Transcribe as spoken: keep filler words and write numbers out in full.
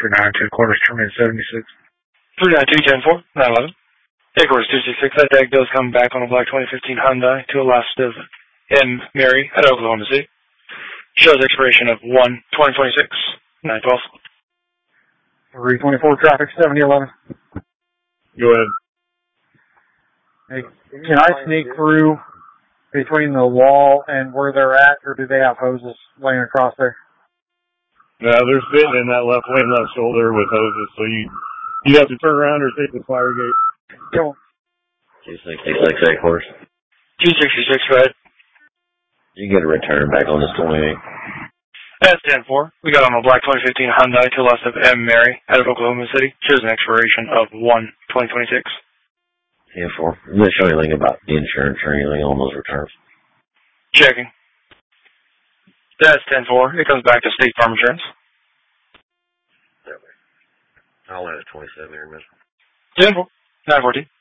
three nine two quarters, terminated seventy-six. three nine two, ten four, nine eleven. Headquarters two six six, that deck does come back on a black twenty fifteen Hyundai to a last of M. Mary at Oklahoma City. Shows expiration of one twenty twenty-six, nine twelve. three twenty-four traffic, seventy eleven. Go ahead. Hey, can I sneak through between the wall and where they're at, or do they have hoses laying across there? No, they're sitting in that left lane, left shoulder with hoses, so you you have to turn around or take the fire gate. Go on. two sixty-six, headquarters. two sixty-six, go ahead. You get a return back on this twenty-eight. That's ten four. We got on a black twenty fifteen Hyundai to last of M. Mary out of Oklahoma City. Shows an expiration of one twenty twenty-six. ten four. Does it show anything about insurance or anything on those returns? Checking. That's ten four. It comes back to State Farm Insurance. I'll add a twenty-seven here, miss. ten four. nine fourteen.